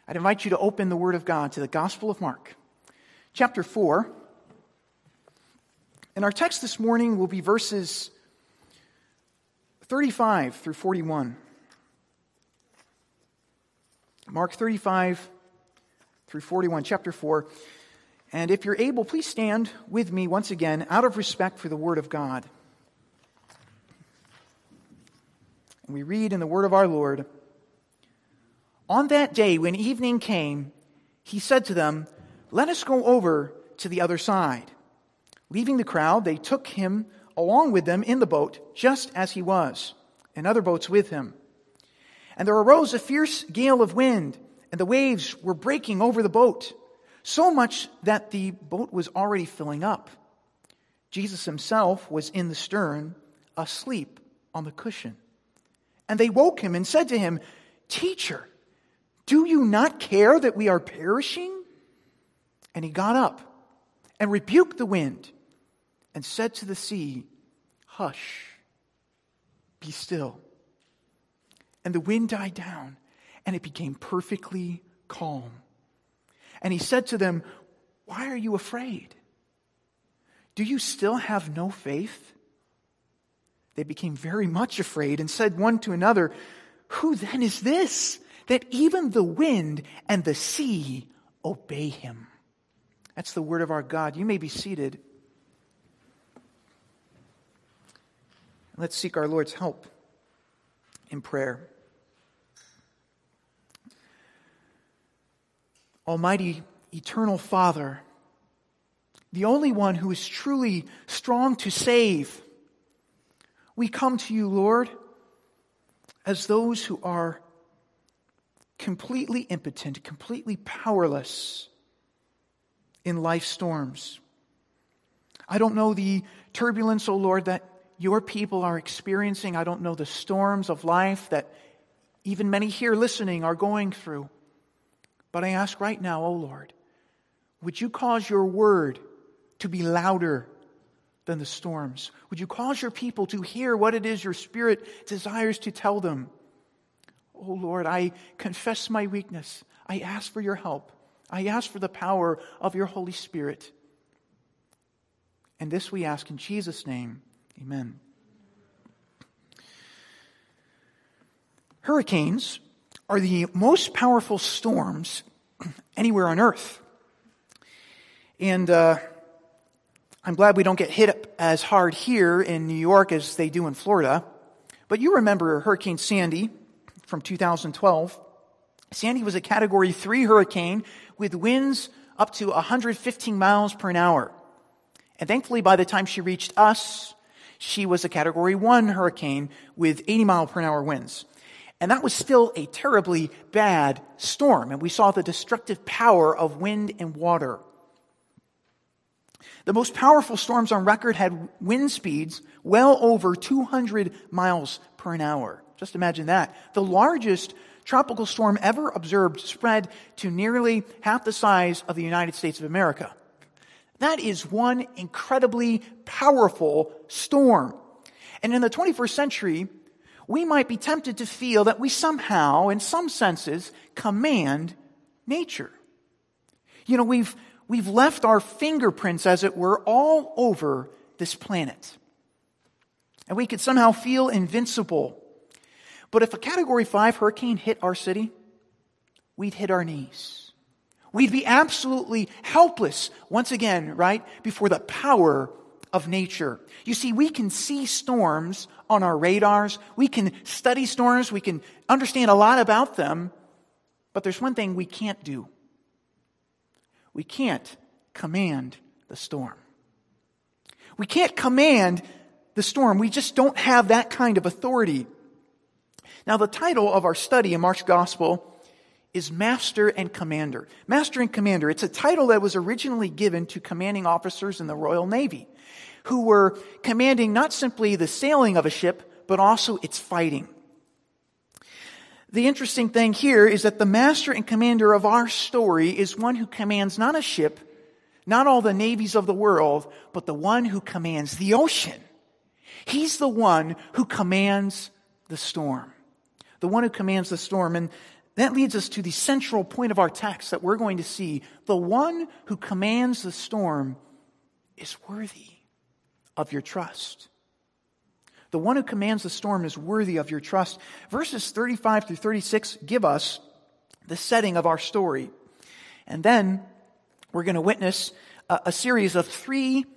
I'd invite you to open the Word of God to the Gospel of Mark, chapter 4. And our text this morning will be verses 35 through 41. Mark 35 through 41, chapter 4. And if you're able, please stand with me once again out of respect for the Word of God. And we read in the Word of our Lord, "On that day when evening came, he said to them, 'Let us go over to the other side.' Leaving the crowd, they took him along with them in the boat, just as he was, and other boats with him. And there arose a fierce gale of wind, and the waves were breaking over the boat, so much that the boat was already filling up. Jesus himself was in the stern, asleep on the cushion. And they woke him and said to him, 'Teacher, do you not care that we are perishing?' And he got up and rebuked the wind and said to the sea, 'Hush, be still.' And the wind died down, and it became perfectly calm. And he said to them, 'Why are you afraid? Do you still have no faith?' They became very much afraid and said one to another, 'Who then is this, that even the wind and the sea obey him?'" That's the word of our God. You may be seated. Let's seek our Lord's help in prayer. Almighty, eternal Father, the only one who is truly strong to save, we come to you, Lord, as those who are completely impotent, completely powerless in life's storms. I don't know the turbulence, O Lord, that your people are experiencing. I don't know the storms of life that even many here listening are going through. But I ask right now, O Lord, would you cause your word to be louder than the storms? Would you cause your people to hear what it is your Spirit desires to tell them? Oh Lord, I confess my weakness. I ask for your help. I ask for the power of your Holy Spirit. And this we ask in Jesus' name. Amen. Hurricanes are the most powerful storms anywhere on earth. And I'm glad we don't get hit as hard here in New York as they do in Florida. But you remember Hurricane Sandy from 2012. Sandy was a Category 3 hurricane with winds up to 115 miles per hour. And thankfully, by the time she reached us, she was a Category 1 hurricane with 80 mile per hour winds. And that was still a terribly bad storm. And we saw the destructive power of wind and water. The most powerful storms on record had wind speeds well over 200 miles per hour. Just imagine that. The largest tropical storm ever observed spread to nearly half the size of the United States of America. That is one incredibly powerful storm. And in the 21st century, we might be tempted to feel that we somehow, in some senses, command nature. You know, we've left our fingerprints, as it were, all over this planet. And we could somehow feel invincible. But if a Category 5 hurricane hit our city, we'd hit our knees. We'd be absolutely helpless, once again, right, before the power of nature. You see, we can see storms on our radars. We can study storms. We can understand a lot about them. But there's one thing we can't do. We can't command the storm. We can't command the storm. We just don't have that kind of authority. Now, the title of our study in Mark's Gospel is Master and Commander. Master and Commander. It's a title that was originally given to commanding officers in the Royal Navy who were commanding not simply the sailing of a ship, but also its fighting. The interesting thing here is that the master and commander of our story is one who commands not a ship, not all the navies of the world, but the one who commands the ocean. He's the one who commands the storm. The one who commands the storm. And that leads us to the central point of our text that we're going to see. The one who commands the storm is worthy of your trust. The one who commands the storm is worthy of your trust. Verses 35 through 36 give us the setting of our story. And then we're going to witness a series of three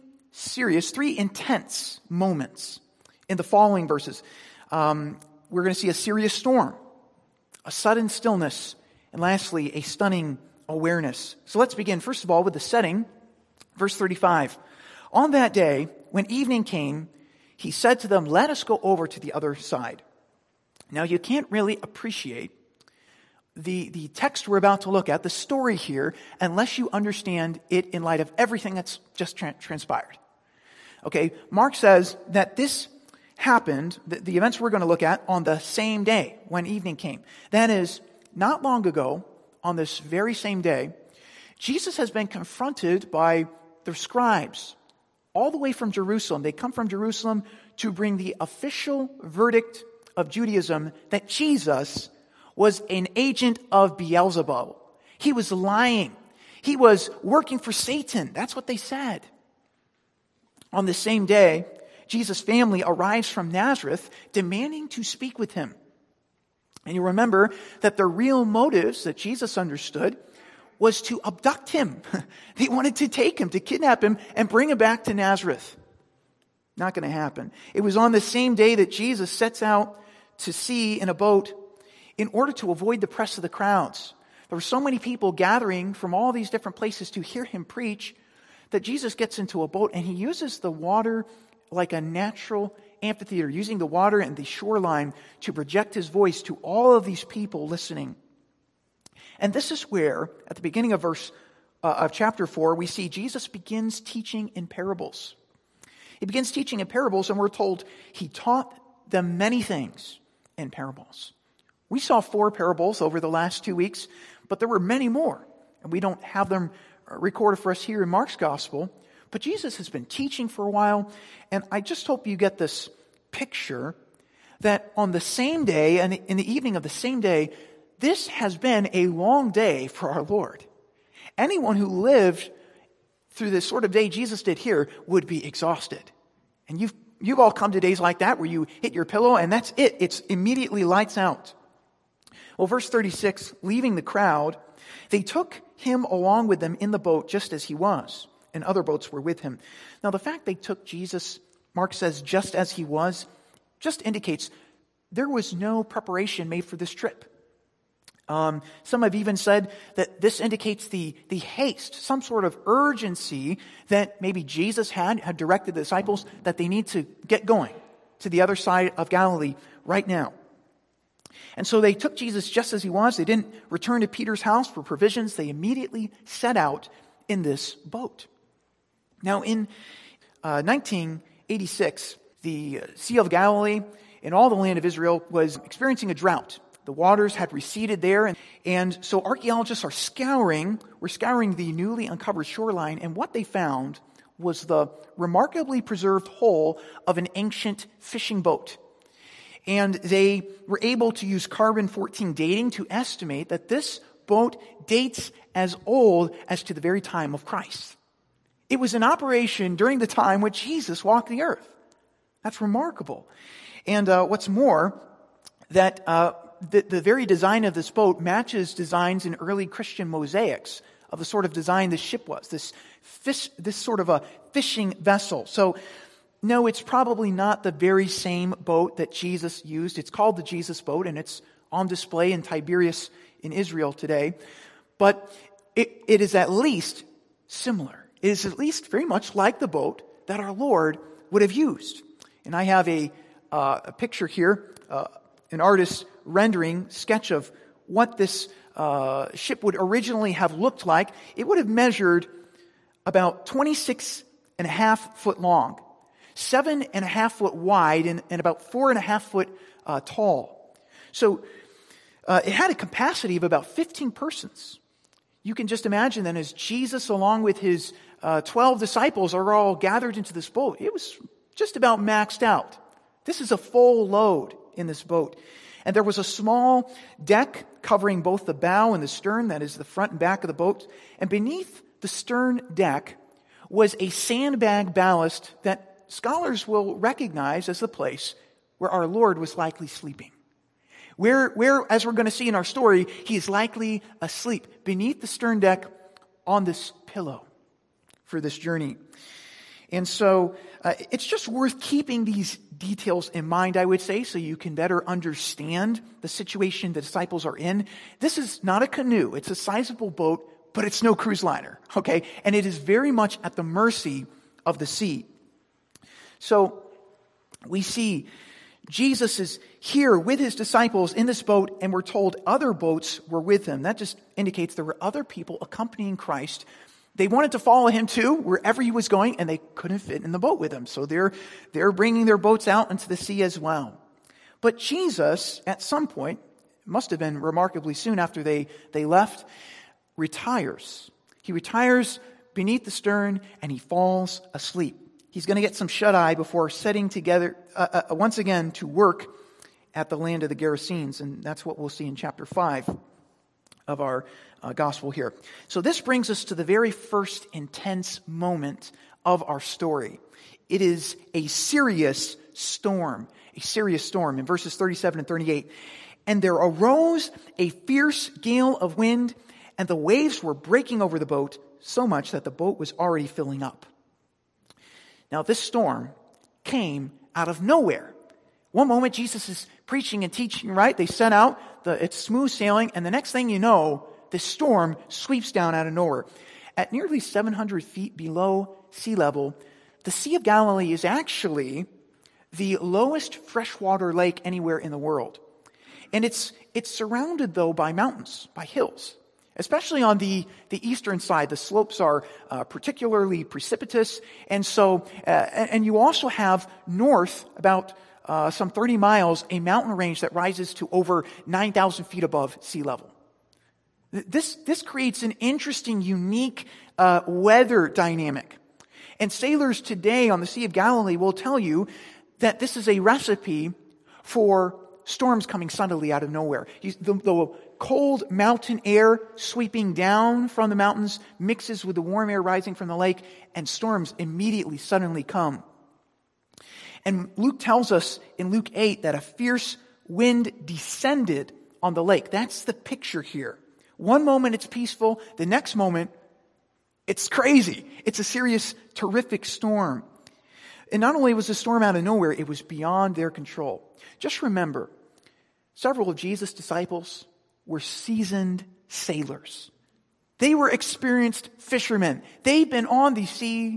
intense moments in the following verses. We're going to see a serious storm, a sudden stillness, and lastly, a stunning awareness. So let's begin, first of all, with the setting. Verse 35. On that day, when evening came, he said to them, "Let us go over to the other side." Now, you can't really appreciate the text we're about to look at, the story here, unless you understand it in light of everything that's just transpired. Okay, Mark says that this happened, the events we're going to look at, on the same day when evening came. That is, not long ago, on this very same day, Jesus has been confronted by the scribes all the way from Jerusalem. They come from Jerusalem to bring the official verdict of Judaism that Jesus was an agent of Beelzebub. He was lying. He was working for Satan. That's what they said. On the same day, Jesus' family arrives from Nazareth demanding to speak with him. And you remember that the real motives that Jesus understood was to abduct him. They wanted to take him, to kidnap him, and bring him back to Nazareth. Not going to happen. It was on the same day that Jesus sets out to sea in a boat in order to avoid the press of the crowds. There were so many people gathering from all these different places to hear him preach that Jesus gets into a boat and he uses the water like a natural amphitheater, using the water and the shoreline to project his voice to all of these people listening. And this is where, at the beginning of chapter 4, we see Jesus begins teaching in parables. He begins teaching in parables, and we're told he taught them many things in parables. We saw 4 parables over the last 2 weeks, but there were many more, and we don't have them recorded for us here in Mark's gospel. But Jesus has been teaching for a while, and I just hope you get this picture that on the same day, and in the evening of the same day, this has been a long day for our Lord. Anyone who lived through this sort of day Jesus did here would be exhausted. And you've all come to days like that where you hit your pillow and that's it. It's immediately lights out. Well, verse 36, leaving the crowd, they took him along with them in the boat just as he was, and other boats were with him. Now, the fact they took Jesus, Mark says, just as he was, just indicates there was no preparation made for this trip. Some have even said that this indicates the haste, some sort of urgency that maybe Jesus had directed the disciples that they need to get going to the other side of Galilee right now. And so they took Jesus just as he was. They didn't return to Peter's house for provisions. They immediately set out in this boat. Now, in 1986, the Sea of Galilee and all the land of Israel was experiencing a drought. The waters had receded there, and so archaeologists were scouring the newly uncovered shoreline, and what they found was the remarkably preserved hull of an ancient fishing boat. And they were able to use carbon-14 dating to estimate that this boat dates as old as to the very time of Christ. It was in operation during the time when Jesus walked the earth. That's remarkable. And what's more, that the very design of this boat matches designs in early Christian mosaics of the sort of design this ship was, this sort of a fishing vessel. So, no, it's probably not the very same boat that Jesus used. It's called the Jesus boat, and it's on display in Tiberias in Israel today. But it is at least similar. It is at least very much like the boat that our Lord would have used. And I have a picture here, an artist's rendering sketch of what this ship would originally have looked like. It would have measured about 26.5 foot long, 7.5 foot wide, and about 4.5 foot tall. So it had a capacity of about 15 persons. You can just imagine then as Jesus, along with his 12 disciples, are all gathered into this boat. It was just about maxed out. This is a full load in this boat. And there was a small deck covering both the bow and the stern, that is the front and back of the boat. And beneath the stern deck was a sandbag ballast that scholars will recognize as the place where our Lord was likely sleeping. Where, as we're going to see in our story, he is likely asleep beneath the stern deck on this pillow for this journey. And so it's just worth keeping these details in mind, I would say, so you can better understand the situation the disciples are in. This is not a canoe. It's a sizable boat, but it's no cruise liner, okay? And it is very much at the mercy of the sea. So we see Jesus is here with his disciples in this boat, and we're told other boats were with him. That just indicates there were other people accompanying Christ. They wanted to follow him too, wherever he was going, and they couldn't fit in the boat with him. So they're bringing their boats out into the sea as well. But Jesus, at some point, must have been remarkably soon after they left, retires. He retires beneath the stern, and he falls asleep. He's going to get some shut-eye before setting together once again to work at the land of the Gerasenes. And that's what we'll see in chapter 5 of our gospel here. So this brings us to the very first intense moment of our story. It is a serious storm in verses 37 and 38. And there arose a fierce gale of wind, and the waves were breaking over the boat so much that the boat was already filling up. Now, this storm came out of nowhere. One moment, Jesus is preaching and teaching, right? They set out, it's smooth sailing, and the next thing you know, this storm sweeps down out of nowhere. At nearly 700 feet below sea level, the Sea of Galilee is actually the lowest freshwater lake anywhere in the world. And it's surrounded, though, by mountains, by hills. Especially on the eastern side, the slopes are particularly precipitous. And so, and you also have north, about some 30 miles, a mountain range that rises to over 9,000 feet above sea level. This creates an interesting, unique weather dynamic. And sailors today on the Sea of Galilee will tell you that this is a recipe for storms coming suddenly out of nowhere. The cold mountain air sweeping down from the mountains mixes with the warm air rising from the lake, and storms immediately, suddenly come. And Luke tells us in Luke 8 that a fierce wind descended on the lake. That's the picture here. One moment it's peaceful, the next moment it's crazy. It's a serious, terrific storm. And not only was the storm out of nowhere, it was beyond their control. Just remember, several of Jesus' disciples were seasoned sailors. They were experienced fishermen. They'd been on this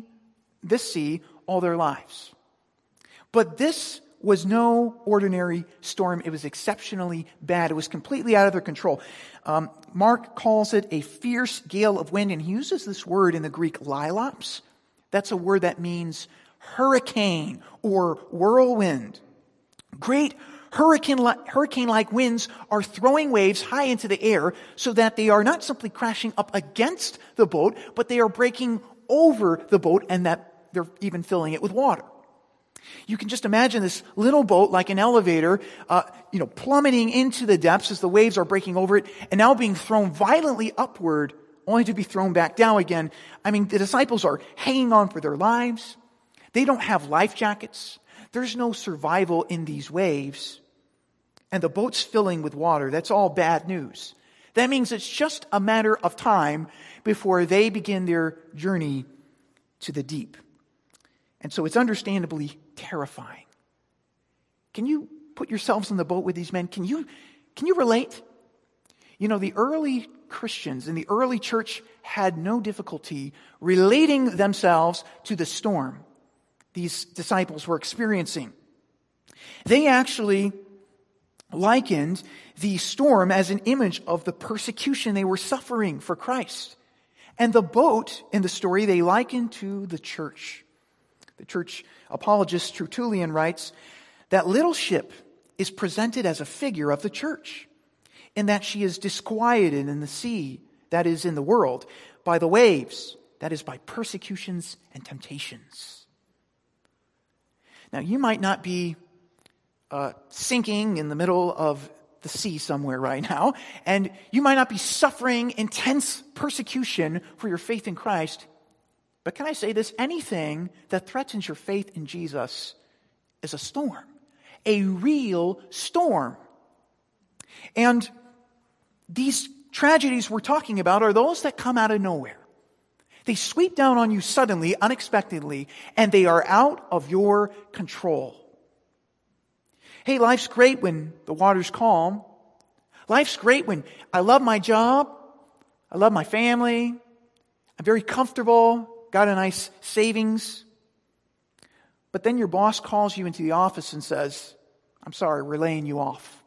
sea, all their lives. But this was no ordinary storm. It was exceptionally bad. It was completely out of their control. Mark calls it a fierce gale of wind, and he uses this word in the Greek, lailaps. That's a word that means hurricane or whirlwind. Great hurricane-like winds are throwing waves high into the air so that they are not simply crashing up against the boat, but they are breaking over the boat, and that they're even filling it with water. You can just imagine this little boat like an elevator, plummeting into the depths as the waves are breaking over it, and now being thrown violently upward, only to be thrown back down again. I mean, the disciples are hanging on for their lives. They don't have life jackets. There's no survival in these waves. And the boat's filling with water. That's all bad news. That means it's just a matter of time before they begin their journey to the deep. And so it's understandably terrifying. Can you put yourselves in the boat with these men? Can you relate? The early Christians in the early church had no difficulty relating themselves to the storm these disciples were experiencing. They actually likened the storm as an image of the persecution they were suffering for Christ. And the boat in the story they likened to the church. The church apologist Tertullian writes that little ship is presented as a figure of the church, in that she is disquieted in the sea, that is in the world, by the waves, that is by persecutions and temptations. Now, you might not be sinking in the middle of the sea somewhere right now, and you might not be suffering intense persecution for your faith in Christ. But can I say this? Anything that threatens your faith in Jesus is a storm, a real storm. And these tragedies we're talking about are those that come out of nowhere. They sweep down on you suddenly, unexpectedly, and they are out of your control. Hey, life's great when the water's calm. Life's great when I love my job, I love my family, I'm very comfortable, got a nice savings. But then your boss calls you into the office and says, I'm sorry, we're laying you off.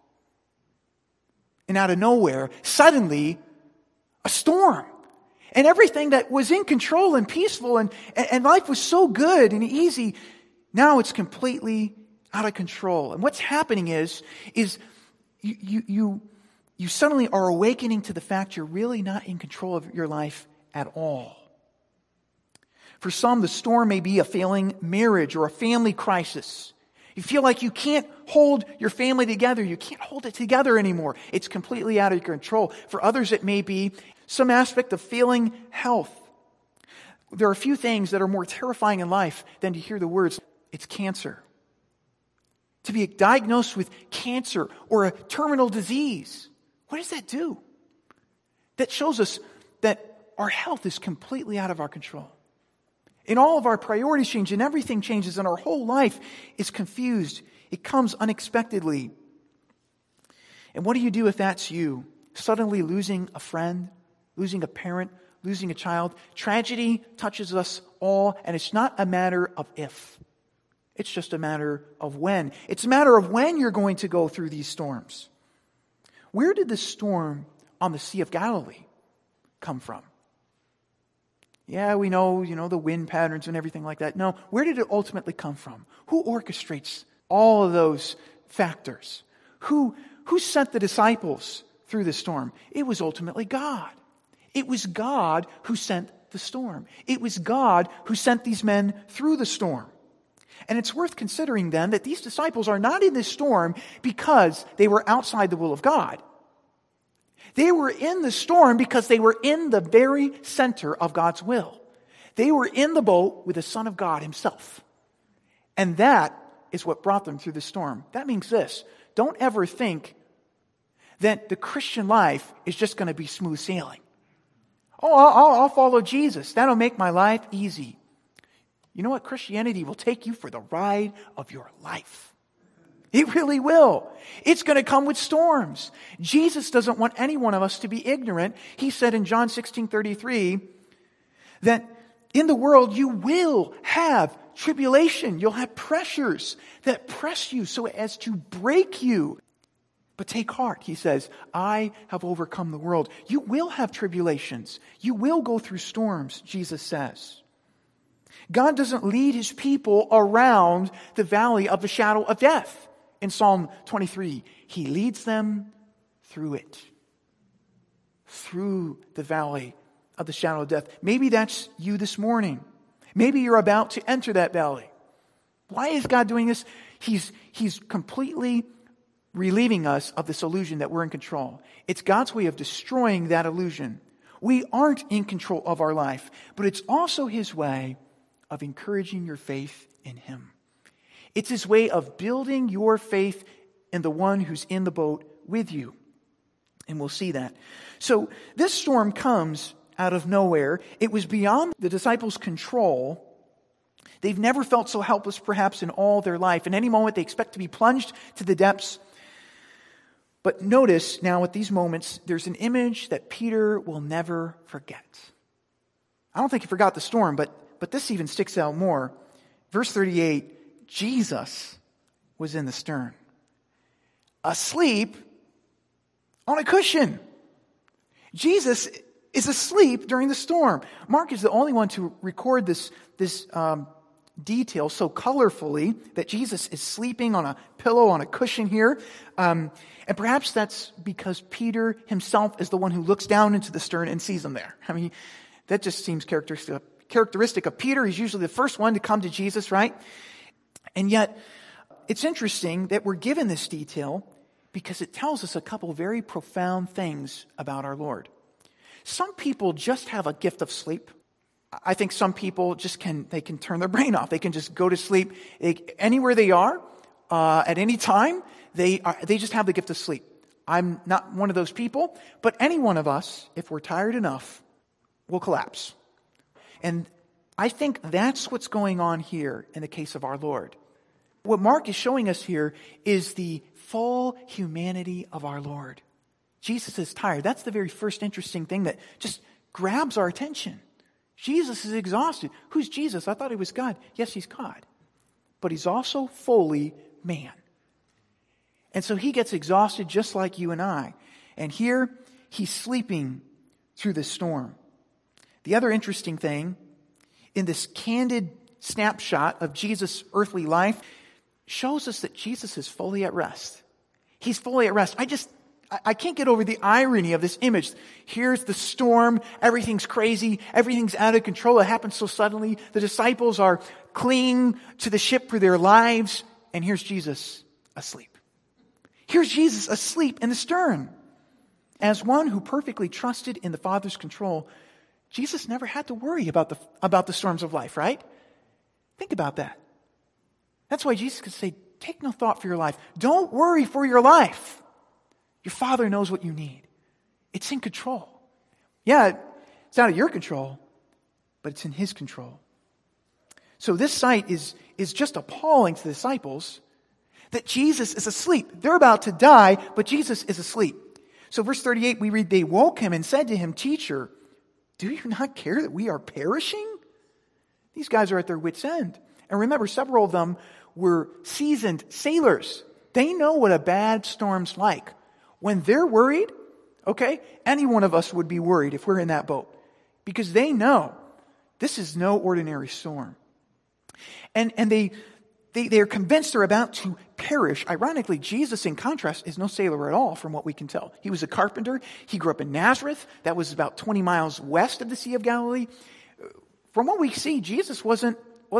And out of nowhere, suddenly, a storm. And everything that was in control and peaceful and life was so good and easy, now it's completely out of control. And what's happening is you suddenly are awakening to the fact you're really not in control of your life at all. For some, the storm may be a failing marriage or a family crisis. You feel like you can't hold your family together. You can't hold it together anymore. It's completely out of your control. For others, it may be some aspect of failing health. There are a few things that are more terrifying in life than to hear the words, it's cancer. To be diagnosed with cancer or a terminal disease. What does that do? That shows us that our health is completely out of our control. And all of our priorities change and everything changes and our whole life is confused. It comes unexpectedly. And what do you do if that's you? Suddenly losing a friend, losing a parent, losing a child. Tragedy touches us all, and it's not a matter of if. It's just a matter of when. It's a matter of when you're going to go through these storms. Where did the storm on the Sea of Galilee come from? Yeah, we know, the wind patterns and everything like that. No, where did it ultimately come from? Who orchestrates all of those factors? Who sent the disciples through the storm? It was ultimately God. It was God who sent the storm. It was God who sent these men through the storm. And it's worth considering then that these disciples are not in this storm because they were outside the will of God. They were in the storm because they were in the very center of God's will. They were in the boat with the Son of God himself. And that is what brought them through the storm. That means this. Don't ever think that the Christian life is just going to be smooth sailing. Oh, I'll follow Jesus. That'll make my life easy. You know what? Christianity will take you for the ride of your life. It really will. It's going to come with storms. Jesus doesn't want any one of us to be ignorant. He said in John 16:33 that in the world you will have tribulation. You'll have pressures that press you so as to break you. But take heart, he says, I have overcome the world. You will have tribulations. You will go through storms, Jesus says. God doesn't lead his people around the valley of the shadow of death. In Psalm 23, he leads them through it. Through the valley of the shadow of death. Maybe that's you this morning. Maybe you're about to enter that valley. Why is God doing this? He's completely relieving us of this illusion that we're in control. It's God's way of destroying that illusion. We aren't in control of our life, but it's also his way of encouraging your faith in him. It's his way of building your faith in the one who's in the boat with you. And we'll see that. So this storm comes out of nowhere. It was beyond the disciples' control. They've never felt so helpless perhaps in all their life. In any moment they expect to be plunged to the depths. But notice now at these moments, there's an image that Peter will never forget. I don't think he forgot the storm, but this even sticks out more. Verse 38, Jesus was in the stern, asleep on a cushion. Jesus is asleep during the storm. Mark is the only one to record this detail so colorfully that Jesus is sleeping on a pillow, on a cushion here. And perhaps that's because Peter himself is the one who looks down into the stern and sees him there. I mean, that just seems characteristic of Peter. He's usually the first one to come to Jesus, right? And yet, it's interesting that we're given this detail because it tells us a couple very profound things about our Lord. Some people just have a gift of sleep. I think some people they can turn their brain off. They can just go to sleep anywhere they are, at any time. They just have the gift of sleep. I'm not one of those people, but any one of us, if we're tired enough, will collapse. And I think that's what's going on here in the case of our Lord. What Mark is showing us here is the full humanity of our Lord. Jesus is tired. That's the very first interesting thing that just grabs our attention. Jesus is exhausted. Who's Jesus? I thought he was God. Yes, he's God. But he's also fully man. And so he gets exhausted just like you and I. And here he's sleeping through the storm. The other interesting thing in this candid snapshot of Jesus' earthly life shows us that Jesus is fully at rest. He's fully at rest. I can't get over the irony of this image. Here's the storm. Everything's crazy. Everything's out of control. It happens so suddenly. The disciples are clinging to the ship for their lives. And here's Jesus asleep. Here's Jesus asleep in the stern. As one who perfectly trusted in the Father's control, Jesus never had to worry about the storms of life, right? Think about that. That's why Jesus could say, take no thought for your life. Don't worry for your life. Your Father knows what you need. It's in control. Yeah, it's out of your control, but it's in His control. So this sight is just appalling to the disciples that Jesus is asleep. They're about to die, but Jesus is asleep. So verse 38, we read, they woke him and said to him, Teacher, do you not care that we are perishing? These guys are at their wits' end. And remember, several of them were seasoned sailors. They know what a bad storm's like. When they're worried, okay, any one of us would be worried if we're in that boat. Because they know this is no ordinary storm. And they're convinced they're about to perish. Ironically, Jesus, in contrast, is no sailor at all from what we can tell. He was a carpenter. He grew up in Nazareth. That was about 20 miles west of the Sea of Galilee. From what we see, Jesus wasn't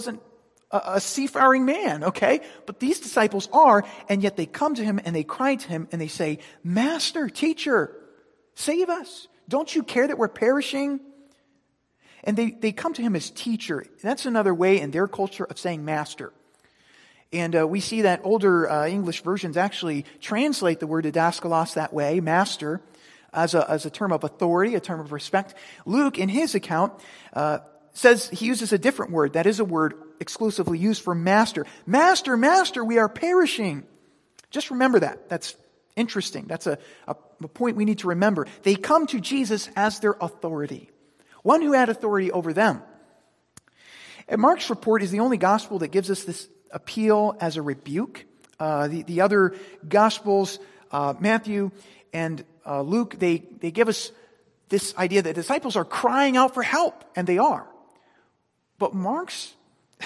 a seafaring man, okay? But these disciples are, and yet they come to him and they cry to him and they say, Master, Teacher, save us. Don't you care that we're perishing? And they come to him as teacher. That's another way in their culture of saying master. And we see that older English versions actually translate the word didaskalos that way, master, as a term of authority, a term of respect. Luke, in his account, says he uses a different word. That is a word exclusively used for master. Master, master, we are perishing. Just remember that. That's interesting. That's a point we need to remember. They come to Jesus as their authority. One who had authority over them. And Mark's report is the only gospel that gives us this appeal as a rebuke. The other gospels, Matthew and Luke, they give us this idea that disciples are crying out for help, and they are. But Mark's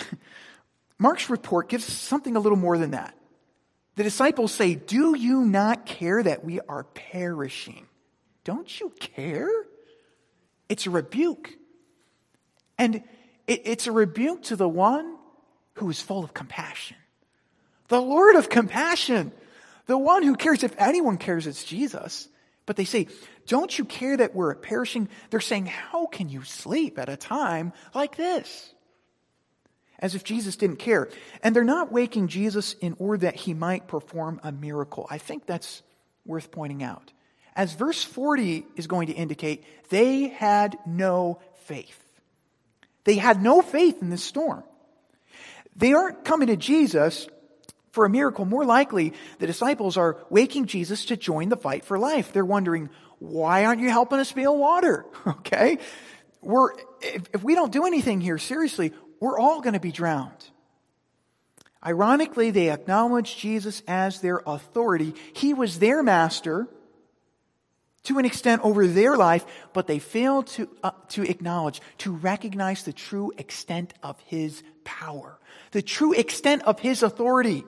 report gives us something a little more than that. The disciples say, do you not care that we are perishing? Don't you care? It's a rebuke. And it's a rebuke to the one who is full of compassion. The Lord of compassion. The one who cares. If anyone cares, it's Jesus. But they say, don't you care that we're perishing? They're saying, how can you sleep at a time like this? As if Jesus didn't care. And they're not waking Jesus in order that he might perform a miracle. I think that's worth pointing out. As verse 40 is going to indicate, they had no faith. They had no faith in this storm. They aren't coming to Jesus for a miracle. More likely, the disciples are waking Jesus to join the fight for life. They're wondering, why aren't you helping us bail water? Okay? If we don't do anything here, seriously, we're all going to be drowned. Ironically, they acknowledge Jesus as their authority. He was their master to an extent over their life, but they fail to acknowledge, to recognize the true extent of his power, the true extent of his authority.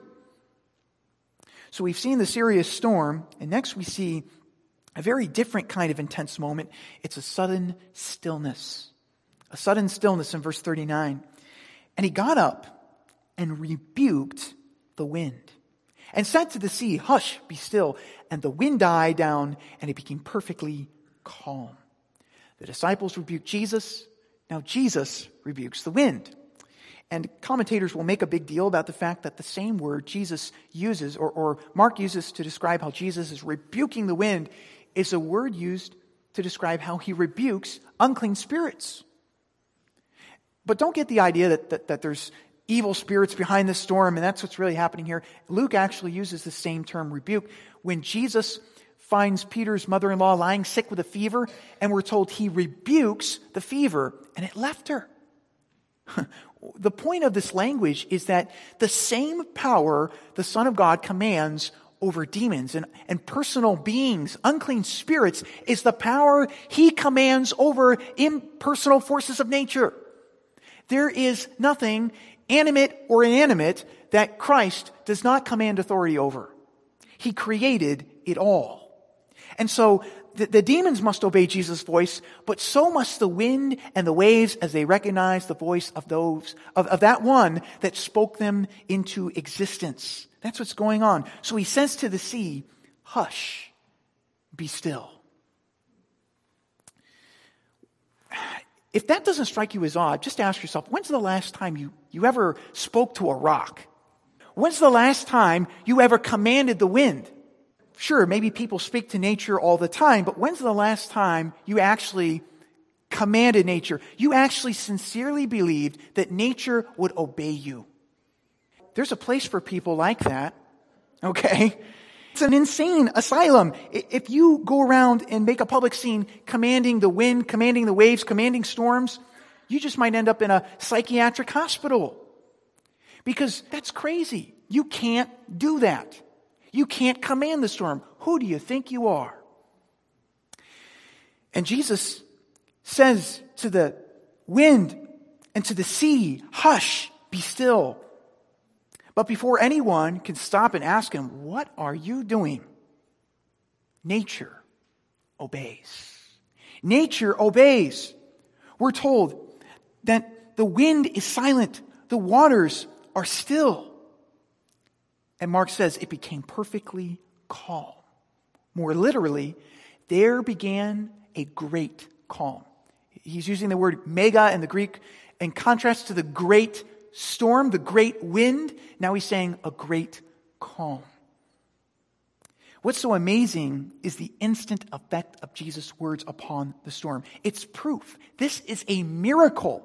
So we've seen the serious storm, and next we see a very different kind of intense moment. It's a sudden stillness. A sudden stillness in verse 39. And he got up and rebuked the wind and said to the sea, "Hush, be still." And the wind died down, and it became perfectly calm. The disciples rebuked Jesus. Now Jesus rebukes the wind. And commentators will make a big deal about the fact that the same word Jesus uses, or Mark uses to describe how Jesus is rebuking the wind, is a word used to describe how he rebukes unclean spirits. But don't get the idea that there's evil spirits behind the storm, and that's what's really happening here. Luke actually uses the same term, rebuke, when Jesus finds Peter's mother-in-law lying sick with a fever, and we're told he rebukes the fever, and it left her. The point of this language is that the same power the Son of God commands over demons and personal beings, unclean spirits, is the power he commands over impersonal forces of nature. There is nothing animate or inanimate that Christ does not command authority over. He created it all. And so the demons must obey Jesus' voice, but so must the wind and the waves as they recognize the voice of that one that spoke them into existence. That's what's going on. So he says to the sea, "Hush, be still." If that doesn't strike you as odd, just ask yourself, when's the last time you ever spoke to a rock? When's the last time you ever commanded the wind? Sure, maybe people speak to nature all the time, but when's the last time you actually commanded nature? You actually sincerely believed that nature would obey you. There's a place for people like that, okay? It's an insane asylum. If you go around and make a public scene commanding the wind, commanding the waves, commanding storms, you just might end up in a psychiatric hospital. Because that's crazy. You can't do that. You can't command the storm. Who do you think you are? And Jesus says to the wind and to the sea, "Hush, be still." But before anyone can stop and ask him, "What are you doing?" nature obeys. Nature obeys. We're told that the wind is silent, the waters are still. And Mark says it became perfectly calm. More literally, there began a great calm. He's using the word mega in the Greek in contrast to the great storm, the great wind. Now he's saying a great calm. What's so amazing is the instant effect of Jesus' words upon the storm. It's proof. This is a miracle.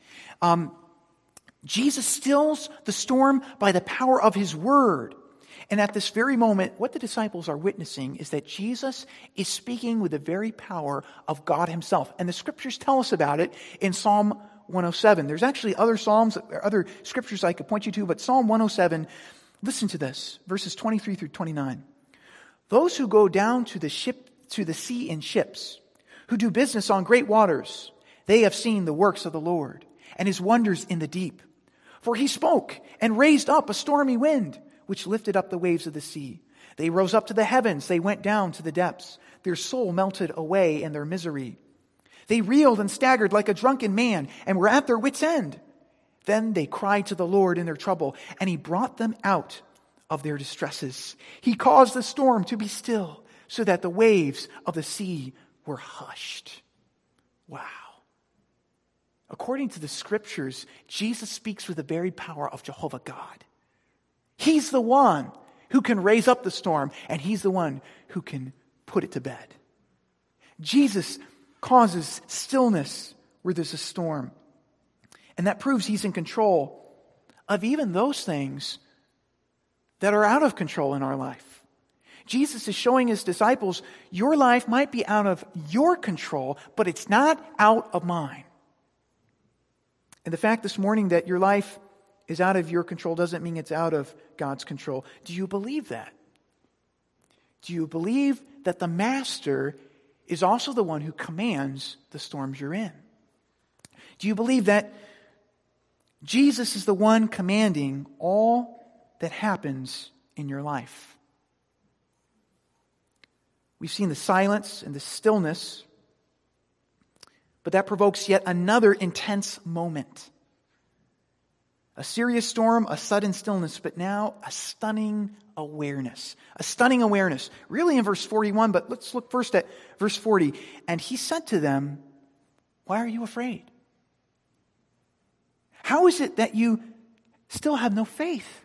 Jesus stills the storm by the power of his word. And at this very moment, what the disciples are witnessing is that Jesus is speaking with the very power of God himself. And the scriptures tell us about it in Psalm 107. There's actually other psalms, other scriptures I could point you to, but Psalm 107, listen to this, verses 23 through 29. "Those who go down to the sea in ships, who do business on great waters, they have seen the works of the Lord and his wonders in the deep. For he spoke and raised up a stormy wind, which lifted up the waves of the sea. They rose up to the heavens, they went down to the depths. Their soul melted away in their misery. They reeled and staggered like a drunken man and were at their wits' end. Then they cried to the Lord in their trouble, and he brought them out of their distresses. He caused the storm to be still, so that the waves of the sea were hushed." Wow. According to the scriptures, Jesus speaks with the very power of Jehovah God. He's the one who can raise up the storm, and he's the one who can put it to bed. Jesus causes stillness where there's a storm. And that proves he's in control of even those things that are out of control in our life. Jesus is showing his disciples, your life might be out of your control, but it's not out of mine. And the fact this morning that your life is out of your control doesn't mean it's out of God's control. Do you believe that? Do you believe that the Master is also the one who commands the storms you're in? Do you believe that Jesus is the one commanding all that happens in your life? We've seen the silence and the stillness, but that provokes yet another intense moment. A serious storm, a sudden stillness, but now a stunning awareness. A stunning awareness. Really in verse 41, but let's look first at verse 40. And he said to them, "Why are you afraid? How is it that you still have no faith?"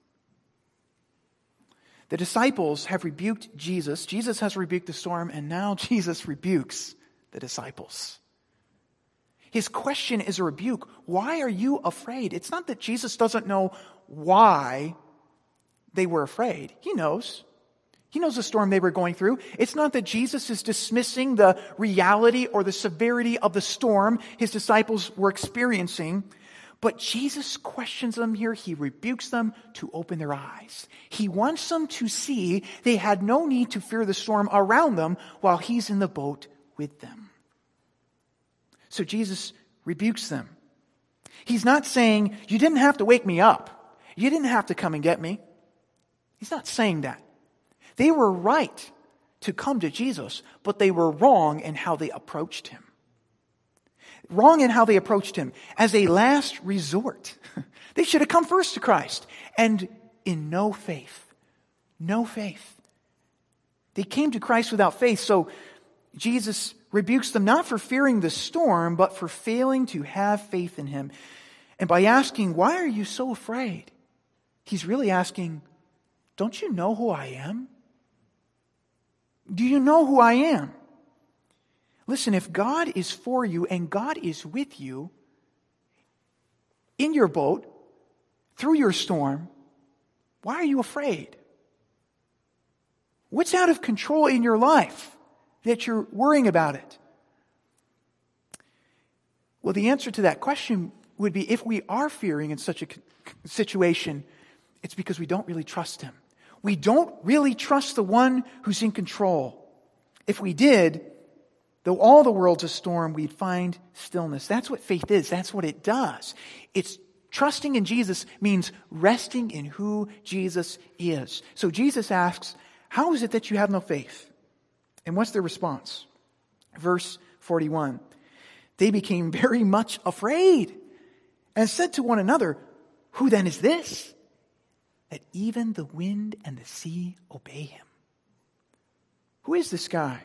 The disciples have rebuked Jesus. Jesus has rebuked the storm, and now Jesus rebukes the disciples. His question is a rebuke. Why are you afraid? It's not that Jesus doesn't know why they were afraid. He knows. He knows the storm they were going through. It's not that Jesus is dismissing the reality or the severity of the storm his disciples were experiencing. But Jesus questions them here. He rebukes them to open their eyes. He wants them to see they had no need to fear the storm around them while he's in the boat with them. So Jesus rebukes them. He's not saying, "You didn't have to wake me up. You didn't have to come and get me." He's not saying that. They were right to come to Jesus, but they were wrong in how they approached him. Wrong in how they approached him as a last resort. They should have come first to Christ. And in no faith. No faith. They came to Christ without faith. So Jesus rebukes them not for fearing the storm, but for failing to have faith in him. And by asking, "Why are you so afraid?" he's really asking, "Don't you know who I am? Do you know who I am?" Listen, if God is for you and God is with you in your boat, through your storm, why are you afraid? What's out of control in your life that you're worrying about it? Well, the answer to that question would be, if we are fearing in such a situation, it's because we don't really trust him. We don't really trust the one who's in control. If we did, though all the world's a storm, we'd find stillness. That's what faith is. That's what it does. It's trusting in Jesus means resting in who Jesus is. So Jesus asks, "How is it that you have no faith?" And what's their response? Verse 41. They became very much afraid and said to one another, "Who then is this, that even the wind and the sea obey him?" Who is this guy?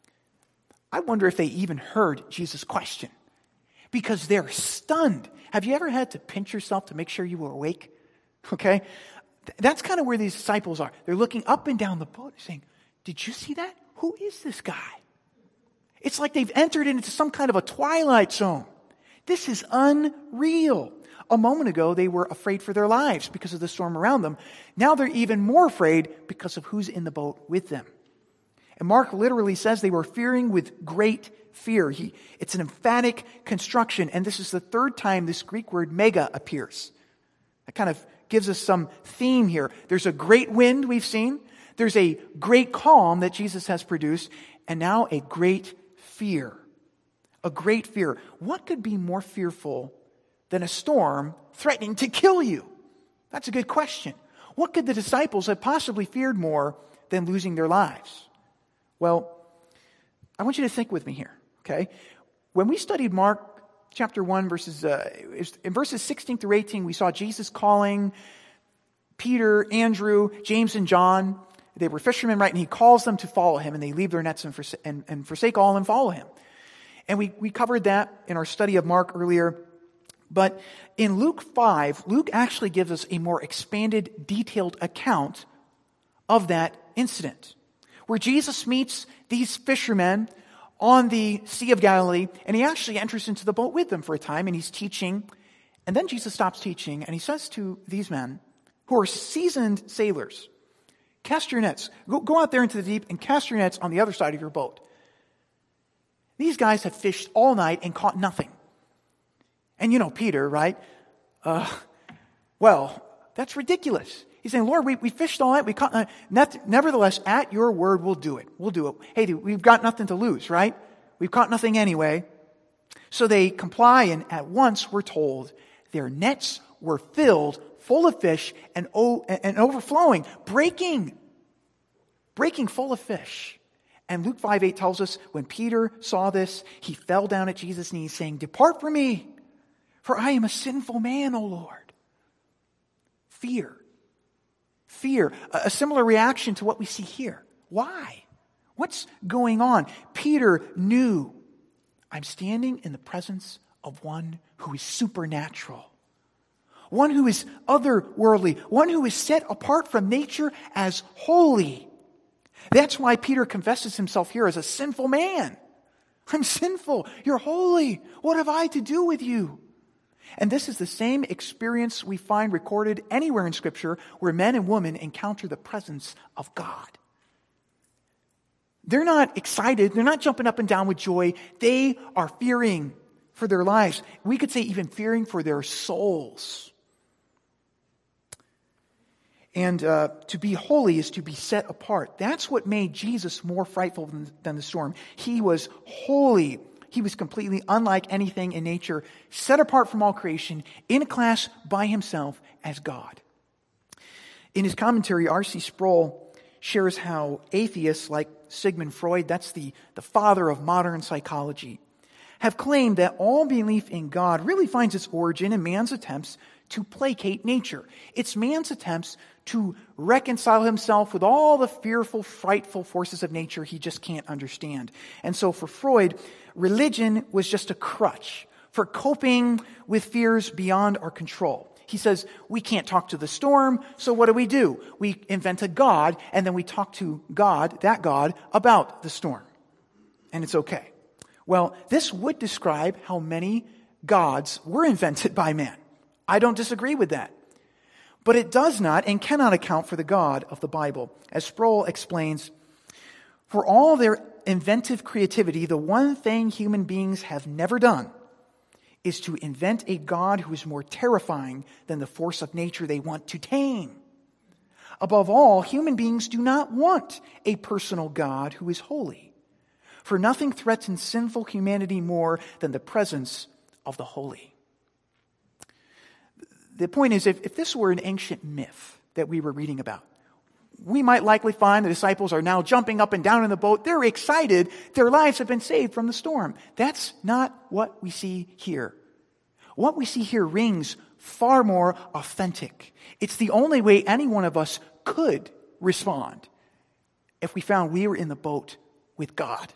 I wonder if they even heard Jesus' question, because they're stunned. Have you ever had to pinch yourself to make sure you were awake? Okay? That's kind of where these disciples are. They're looking up and down the boat saying, "Did you see that? Who is this guy?" It's like they've entered into some kind of a twilight zone. This is unreal. A moment ago, they were afraid for their lives because of the storm around them. Now they're even more afraid because of who's in the boat with them. And Mark literally says they were fearing with great fear. It's an emphatic construction, and this is the third time this Greek word mega appears. That kind of gives us some theme here. There's a great wind we've seen. There's a great calm that Jesus has produced, and now a great fear. A great fear. What could be more fearful than a storm threatening to kill you? That's a good question. What could the disciples have possibly feared more than losing their lives? Well, I want you to think with me here, okay? When we studied Mark chapter 1, in verses 16 through 18, we saw Jesus calling Peter, Andrew, James, and John. They were fishermen, right? And he calls them to follow him, and they leave their nets and forsake all and follow him. And we covered that in our study of Mark earlier. But in Luke 5, Luke actually gives us a more expanded, detailed account of that incident, where Jesus meets these fishermen on the Sea of Galilee, and he actually enters into the boat with them for a time, and he's teaching. And then Jesus stops teaching, and he says to these men, who are seasoned sailors, "Cast your nets. Go out there into the deep and cast your nets on the other side of your boat." These guys have fished all night and caught nothing. And you know Peter, right? Well, that's ridiculous. He's saying, "Lord, we fished all night. We caught nothing. Nevertheless, at your word, we'll do it. We'll do it. Hey, dude, we've got nothing to lose, right? We've caught nothing anyway." So they comply, and at once we're told their nets were filled full of fish and overflowing, breaking full of fish. And Luke 5:8 tells us when Peter saw this, he fell down at Jesus' knees saying, "Depart from me, for I am a sinful man, O Lord." Fear. Fear. A similar reaction to what we see here. Why? What's going on? Peter knew, I'm standing in the presence of one who is supernatural. One who is otherworldly. One who is set apart from nature as holy. That's why Peter confesses himself here as a sinful man. I'm sinful. You're holy. What have I to do with you? And this is the same experience we find recorded anywhere in Scripture where men and women encounter the presence of God. They're not excited. They're not jumping up and down with joy. They are fearing for their lives. We could say even fearing for their souls. And to be holy is to be set apart. That's what made Jesus more frightful than the storm. He was holy. He was completely unlike anything in nature, set apart from all creation, in a class by himself as God. In his commentary, R.C. Sproul shares how atheists like Sigmund Freud, that's the father of modern psychology, have claimed that all belief in God really finds its origin in man's attempts to placate nature. It's man's attempts to reconcile himself with all the fearful, frightful forces of nature he just can't understand. And so for Freud, religion was just a crutch for coping with fears beyond our control. He says, we can't talk to the storm, so what do? We invent a God, and then we talk to God, that God, about the storm. And it's okay. Well, this would describe how many gods were invented by man. I don't disagree with that. But it does not and cannot account for the God of the Bible. As Sproul explains, for all their inventive creativity, the one thing human beings have never done is to invent a God who is more terrifying than the force of nature they want to tame. Above all, human beings do not want a personal God who is holy. For nothing threatens sinful humanity more than the presence of the holy. The point is, if this were an ancient myth that we were reading about, we might likely find the disciples are now jumping up and down in the boat. They're excited. Their lives have been saved from the storm. That's not what we see here. What we see here rings far more authentic. It's the only way any one of us could respond if we found we were in the boat with God.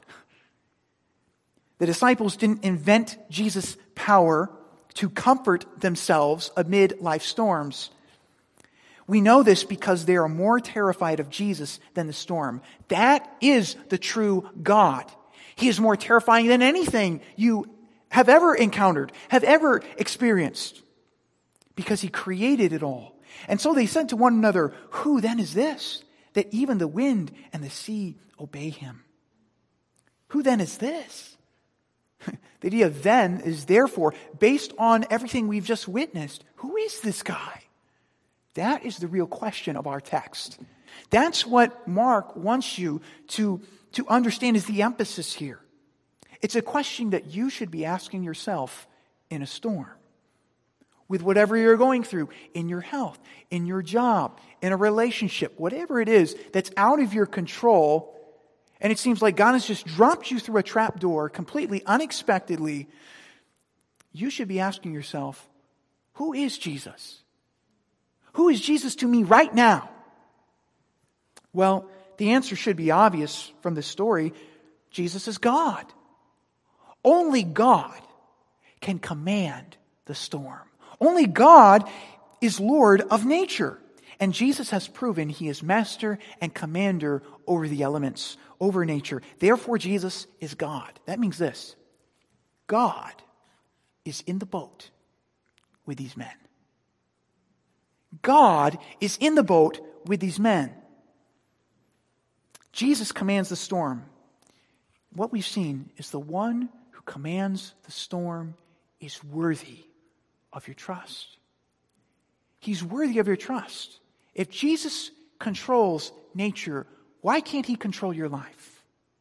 The disciples didn't invent Jesus' power to comfort themselves amid life's storms. We know this because they are more terrified of Jesus than the storm. That is the true God. He is more terrifying than anything you have ever encountered, have ever experienced, because he created it all. And so they said to one another, who then is this, that even the wind and the sea obey him? Who then is this? The idea of then is therefore based on everything we've just witnessed. Who is this guy? That is the real question of our text. That's what Mark wants you to understand is the emphasis here. It's a question that you should be asking yourself in a storm. With whatever you're going through, in your health, in your job, in a relationship, whatever it is that's out of your control, and it seems like God has just dropped you through a trap door completely unexpectedly, you should be asking yourself, who is Jesus? Who is Jesus to me right now? Well, the answer should be obvious from this story. Jesus is God. Only God can command the storm. Only God is Lord of nature. And Jesus has proven he is master and commander over the elements, over nature. Therefore, Jesus is God. That means this: God is in the boat with these men. God is in the boat with these men. Jesus commands the storm. What we've seen is the one who commands the storm is worthy of your trust. He's worthy of your trust. If Jesus controls nature, why can't he control your life?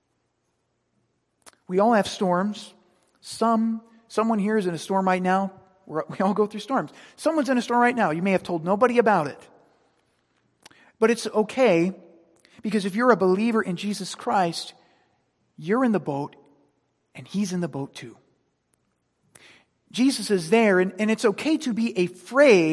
We all have storms. Someone here is in a storm right now. We all go through storms. Someone's in a storm right now. You may have told nobody about it. But it's okay, because if you're a believer in Jesus Christ, you're in the boat and he's in the boat too. Jesus is there, and it's okay to be afraid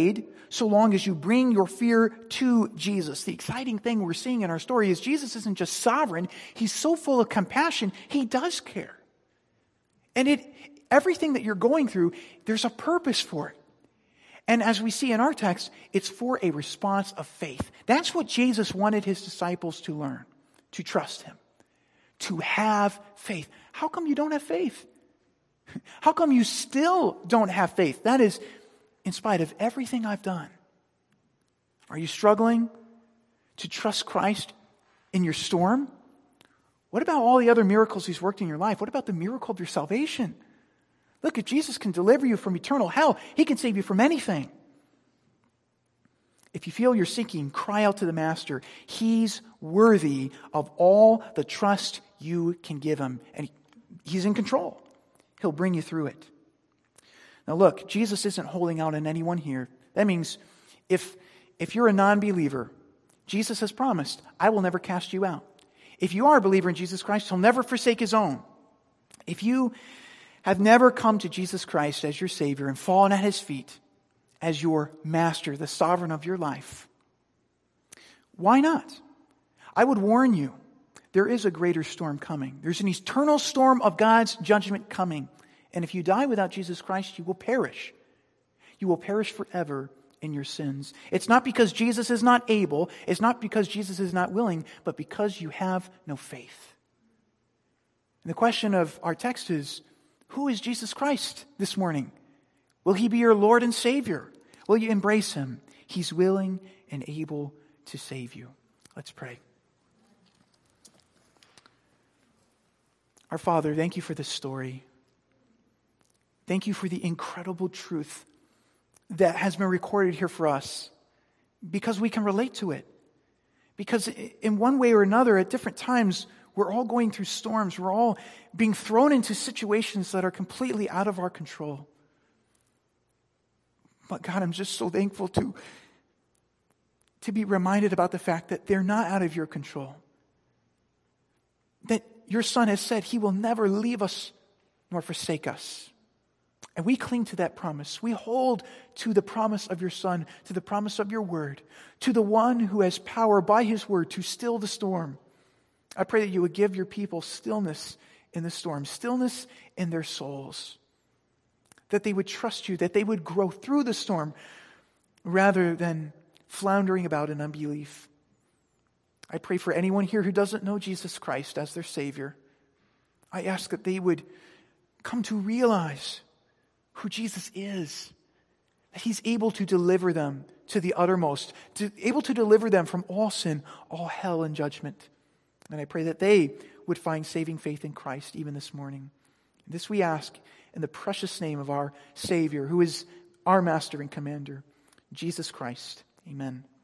so long as you bring your fear to Jesus. The exciting thing we're seeing in our story is Jesus isn't just sovereign. He's so full of compassion, he does care. And everything that you're going through, there's a purpose for it. And as we see in our text, it's for a response of faith. That's what Jesus wanted his disciples to learn, to trust him, to have faith. How come you don't have faith? How come you still don't have faith? That is, in spite of everything I've done. Are you struggling to trust Christ in your storm? What about all the other miracles he's worked in your life? What about the miracle of your salvation? Look, if Jesus can deliver you from eternal hell, he can save you from anything. If you feel you're sinking, cry out to the Master. He's worthy of all the trust you can give him. And he's in control. He'll bring you through it. Now look, Jesus isn't holding out on anyone here. That means if you're a non-believer, Jesus has promised, I will never cast you out. If you are a believer in Jesus Christ, he'll never forsake his own. If you have never come to Jesus Christ as your Savior and fallen at his feet as your Master, the sovereign of your life, why not? I would warn you, there is a greater storm coming. There's an eternal storm of God's judgment coming. And if you die without Jesus Christ, you will perish. You will perish forever in your sins. It's not because Jesus is not able, it's not because Jesus is not willing, but because you have no faith. And the question of our text is, who is Jesus Christ this morning? Will he be your Lord and Savior? Will you embrace him? He's willing and able to save you. Let's pray. Our Father, thank you for this story. Thank you for the incredible truth that has been recorded here for us, because we can relate to it. Because in one way or another, at different times, we're all going through storms. We're all being thrown into situations that are completely out of our control. But God, I'm just so thankful to be reminded about the fact that they're not out of your control. That your Son has said he will never leave us nor forsake us. And we cling to that promise. We hold to the promise of your Son, to the promise of your word, to the one who has power by his word to still the storm. I pray that you would give your people stillness in the storm, stillness in their souls, that they would trust you, that they would grow through the storm rather than floundering about in unbelief. I pray for anyone here who doesn't know Jesus Christ as their Savior. I ask that they would come to realize who Jesus is, that he's able to deliver them to the uttermost, able to deliver them from all sin, all hell and judgment. And I pray that they would find saving faith in Christ even this morning. This we ask in the precious name of our Savior, who is our Master and Commander, Jesus Christ. Amen.